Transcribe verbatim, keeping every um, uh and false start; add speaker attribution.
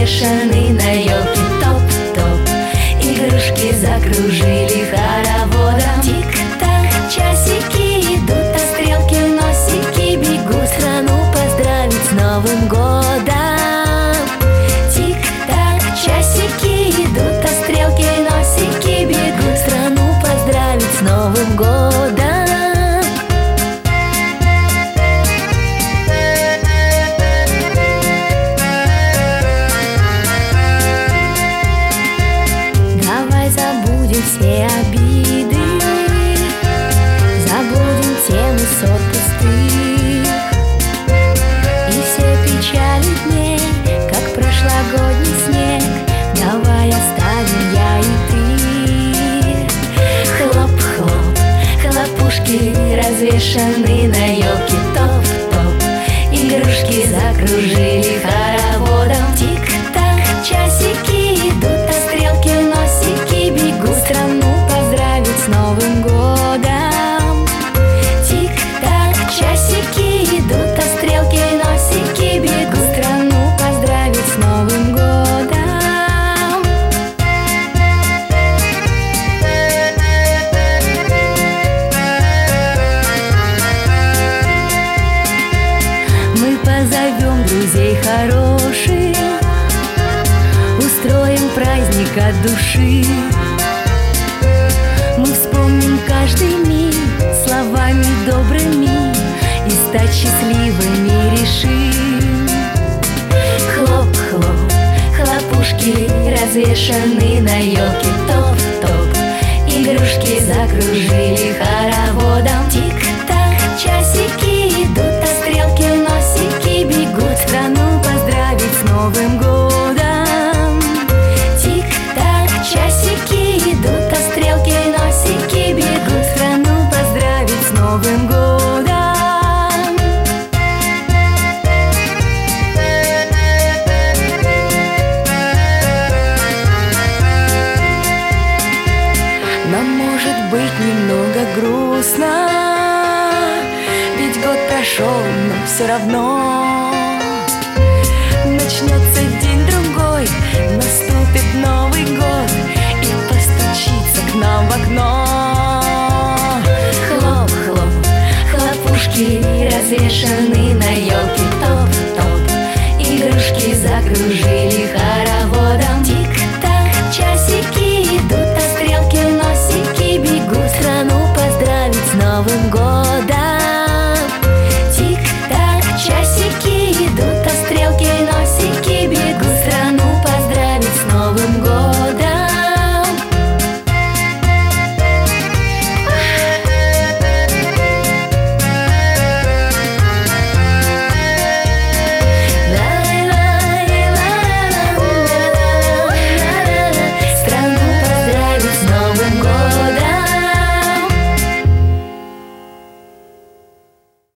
Speaker 1: развешаны на елке. Топ-топ, игрушки закружили хороводом. Тик-так, часики идут, а стрелки носики бегут страну поздравить с Новым годом. Тик-так, часики идут, а стрелки носики бегут страну поздравить с Новым годом. Забудем все обиды, забудем темы ссор пустых и все печали дней, как прошлогодний снег. Давай оставим я и ты. Хлоп-хлоп, хлопушки развешаны на елке. Топ-топ, игрушки закружили хороводом. Тик-так, часики идут, а стрелки носики бегут страну поздравить с Новым годом. Тик-так, часики идут, а стрелки носики бегут страну поздравить с Новым годом. Мы позовем друзей хороших, устроим праздник от души. Мы вспомним каждый миг словами добрыми и стать счастливыми решим. Хлоп-хлоп, хлопушки развешаны на елке. Топ-топ, игрушки закружили хороводом. Тик-так, часики идут, а стрелки носики бегут страну поздравить с Новым годом. Тик-так, часики идут, а стрелки носики бегут страну поздравить с Новым годом. Нам может быть немного грустно, ведь год прошел, но все равно